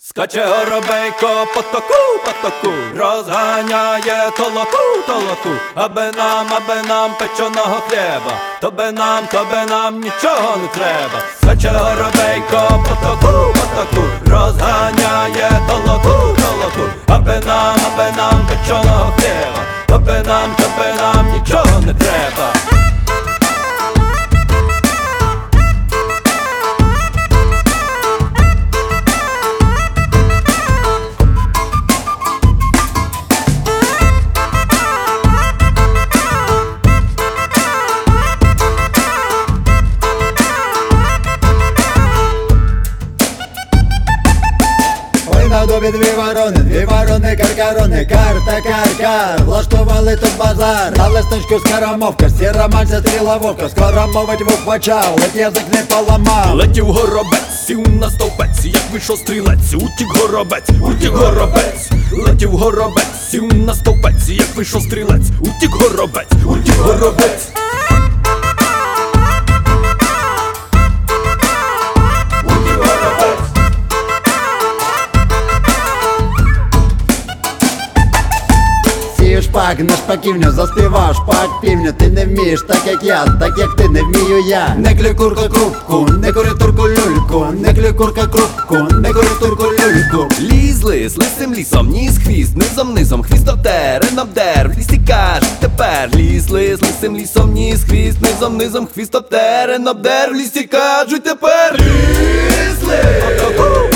Скаче горобейко по току, розганяє толоку, аби нам печеного хліба, тобі нам нічого не треба. Скаче горобейко по току, розганяє толоку, аби нам печеного хліба, тобі нам нічого не треба. На дубі дві ворони, каркарони, кар, влаштували тут базар. На листочку скоромовка, сіра мальця стріла вовка, скоро мовить вух почав, ледь язик не поламав. Летів горобець, сів на стовпець, як вийшов стрілець, утік горобець, летів горобець, сів на стовпець, як вийшов стрілець, утік горобець. Шпак на шпаківню, заспівав шпак півню. Ти не вмієш так як я, так як ти не вмію я. Не клюй курка крупку, не кури турку люльку, не клюй курка крупку, не кури турку люльку. Лізли з лисим лісом, ніс хвіст, низом, хвіст обдер, в лісі кажуть тепер. Лізли з лисим лісом, ніс хвіст, низом, хвіст обдер, в лісі кажуть тепер. Лізли!